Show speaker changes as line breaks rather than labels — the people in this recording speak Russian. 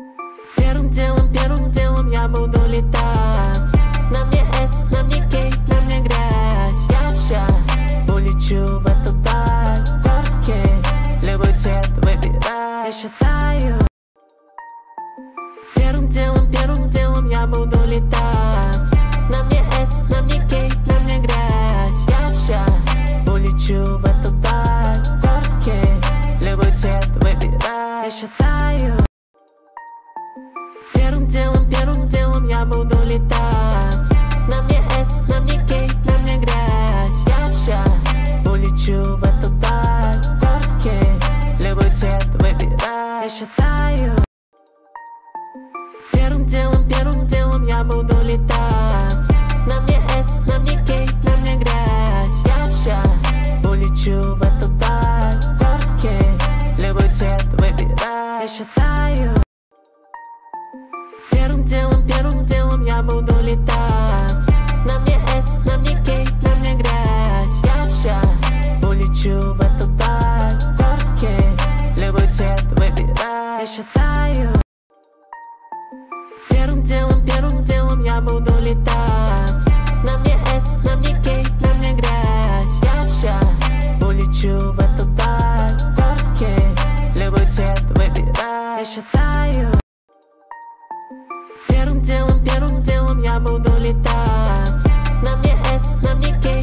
Первым делом я буду летать. На мне S, на мне K, на мне грязь. Я ща улечу в эту даль. Окей, любой цвет выбирай. Я считаю. Первым делом я буду летать. На мне S, на мне K, на мне грязь. Я ща улечу в эту даль. Окей, любой цвет выбирай. Я считаю. Первым делом я буду летать. На мне S, на мне K, на мне грязь. Я ща улечу в эту даль. Окей, любой цвет выбирай. Я считаю. Первым делом я буду летать. На мне S, на мне K, на мне грязь. Я ща улечу в эту даль. Окей, любой цвет выбирай. Я считаю. Первым делом я буду летать. На мне S, на мне K, на мне грязь. Я ща улечу в эту даль. Окей, любой цвет выбирай. Я считаю. Первым делом я буду летать. На мне S, на мне K, на мне грязь. Я ща улечу в эту даль. Окей, любой цвет выбирай. Я считаю. Первым делом я буду летать. На мне S, на мне K, на мне грязь. Я ща улечу в эту даль. Окей, любой цвет выбирай. Я считаю. Первым делом я буду летать. На мне S, на мне K, на мне грязь. Я ща улечу в эту даль. Окей, любой цвет выбирай. Я считаю. Первым делом я буду летать. На мне S, на мне K,